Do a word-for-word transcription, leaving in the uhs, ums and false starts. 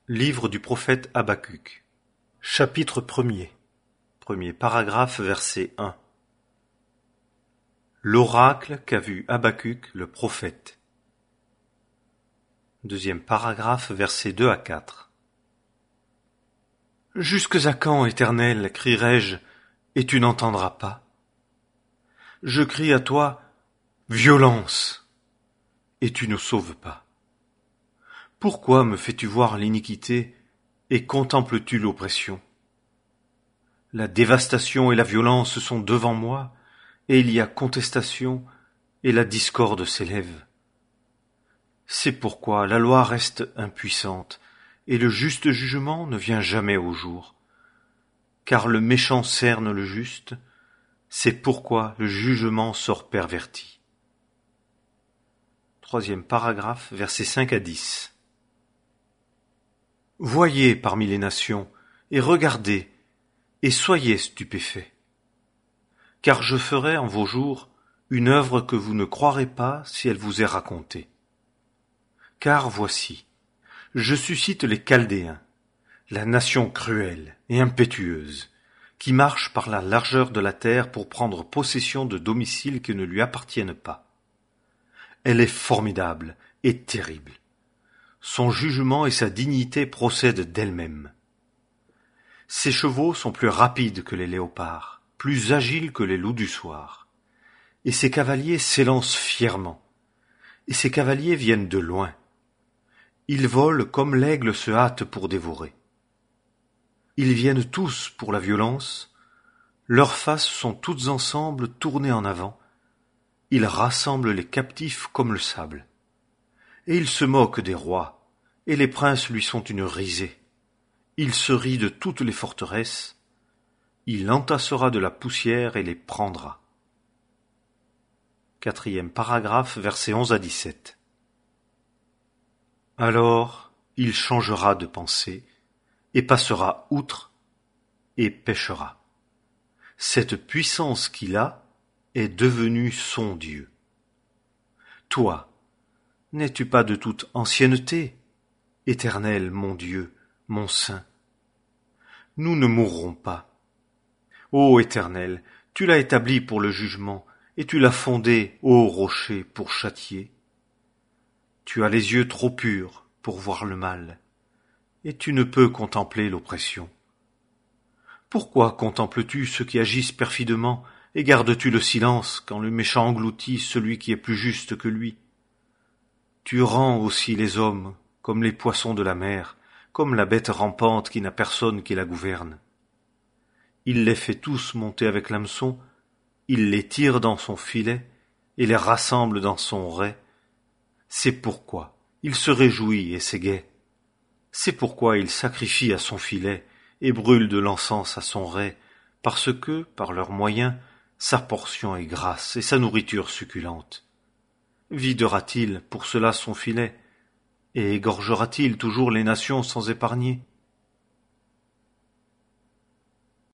Livre du prophète Habacuc. Chapitre premier. Premier paragraphe, verset un. L'oracle qu'a vu Habacuc le prophète. Deuxième paragraphe, versets deux à quatre. Jusques à quand, Éternel, crierai-je, et tu n'entendras pas? Je crie à toi, violence, et tu ne sauves pas. Pourquoi me fais-tu voir l'iniquité et contemples-tu l'oppression? La dévastation et la violence sont devant moi, et il y a contestation, et la discorde s'élève. C'est pourquoi la loi reste impuissante, et le juste jugement ne vient jamais au jour. Car le méchant cerne le juste, c'est pourquoi le jugement sort perverti. Troisième paragraphe, versets cinq à dix. Voyez parmi les nations, et regardez, et soyez stupéfaits. Car je ferai en vos jours une œuvre que vous ne croirez pas si elle vous est racontée. Car voici, je suscite les Chaldéens, la nation cruelle et impétueuse, qui marche par la largeur de la terre pour prendre possession de domiciles qui ne lui appartiennent pas. Elle est formidable et terrible. Son jugement et sa dignité procèdent d'elle-même. Ses chevaux sont plus rapides que les léopards, plus agiles que les loups du soir. Et ses cavaliers s'élancent fièrement. Et ses cavaliers viennent de loin. Ils volent comme l'aigle se hâte pour dévorer. Ils viennent tous pour la violence. Leurs faces sont toutes ensemble tournées en avant. Ils rassemblent les captifs comme le sable. Et il se moque des rois, et les princes lui sont une risée. Il se rit de toutes les forteresses, il entassera de la poussière et les prendra. Quatrième paragraphe, versets onze à dix-sept. Alors il changera de pensée, et passera outre, et péchera. Cette puissance qu'il a est devenue son Dieu. Toi, n'es-tu pas de toute ancienneté, Éternel mon Dieu, mon Saint? Nous ne mourrons pas. Ô Éternel, tu l'as établi pour le jugement, et tu l'as fondé, ô rocher, pour châtier. Tu as les yeux trop purs pour voir le mal, et tu ne peux contempler l'oppression. Pourquoi contemples-tu ceux qui agissent perfidement, et gardes-tu le silence quand le méchant engloutit celui qui est plus juste que lui? Tu rends aussi les hommes comme les poissons de la mer, comme la bête rampante qui n'a personne qui la gouverne. Il les fait tous monter avec l'hameçon, il les tire dans son filet et les rassemble dans son rai. C'est pourquoi il se réjouit et c'est gai. C'est pourquoi il sacrifie à son filet et brûle de l'encens à son rai, parce que, par leurs moyens, sa portion est grasse et sa nourriture succulente. Videra-t-il pour cela son filet, et égorgera-t-il toujours les nations sans épargner?